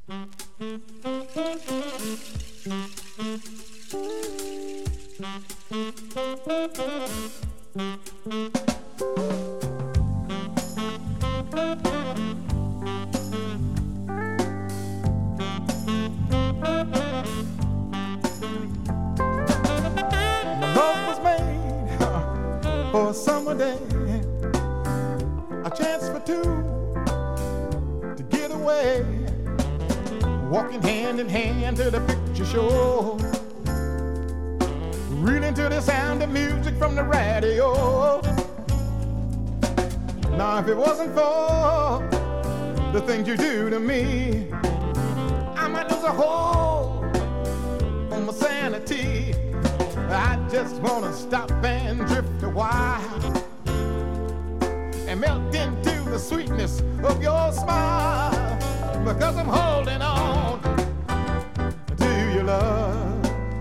Love was made for a summer day, a chance for two to get away, walking hand in hand to the picture show, reeling to the sound of music from the radio. Now if it wasn't for the things you do to me, I might lose a hold on my sanity. I just wanna stop and drift a while and melt into the sweetness of your smile, because I'm holding on to your love.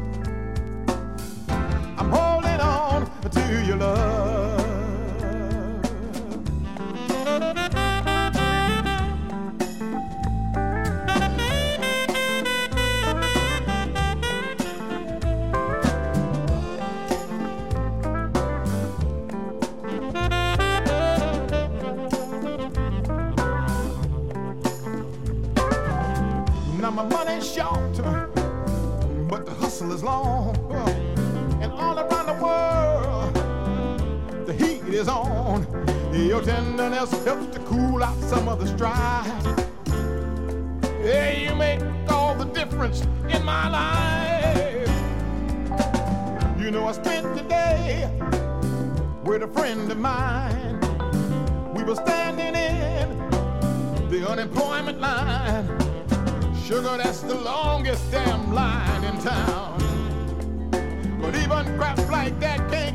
I'm holding on to your love. Now my money's short, but the hustle is long, and all around the world the heat is on. Your tenderness helps to cool out some of the strife. Yeah, you make all the difference in my life. You know I spent the day with a friend of mine. We were standing in the unemployment line. Sugar, that's the longest damn line in town. But even crap like that can't